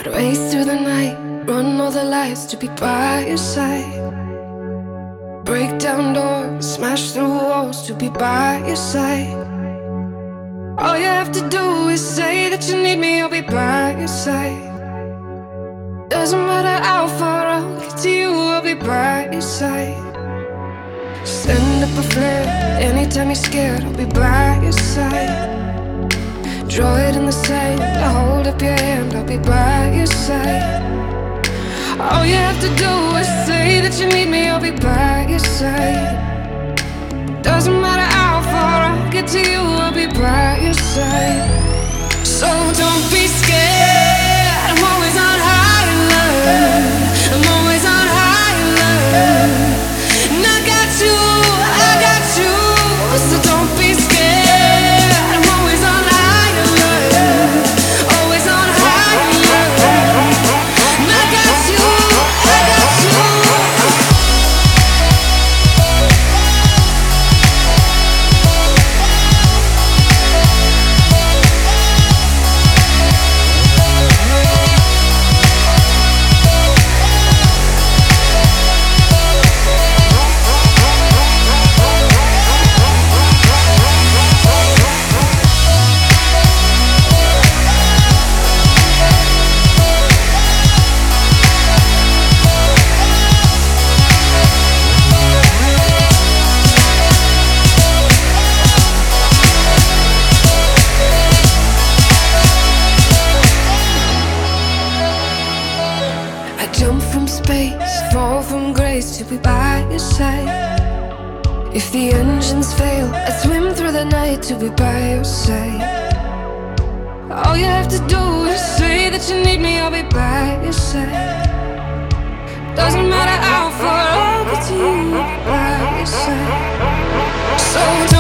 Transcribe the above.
I'd race through the night, run all the lights to be by your side. Break down doors, smash through walls to be by your side. All you have to do is say that you need me, I'll be by your side. Doesn't matter how far I'll get to you, I'll be by your side. Send up a flare, anytime you're scared, I'll be by your side. Draw it in the sand, I'll hold up your hand, I'll be by your side. All you have to do is say that you need me, I'll be by your side. Doesn't matter how far I'll get to you, I'll be by your side. So don't be scared, I'm always on high alert. I'm always on high alert. And I got you, so don't be scared. I'm always on high alert. Always on high alert. And I got you, I got you. Jump from space, fall from grace to be by your side. If the engines fail, I swim through the night to be by your side. All you have to do is say that you need me, I'll be by your side. Doesn't matter how far I'll get to you, I'll be by your side. So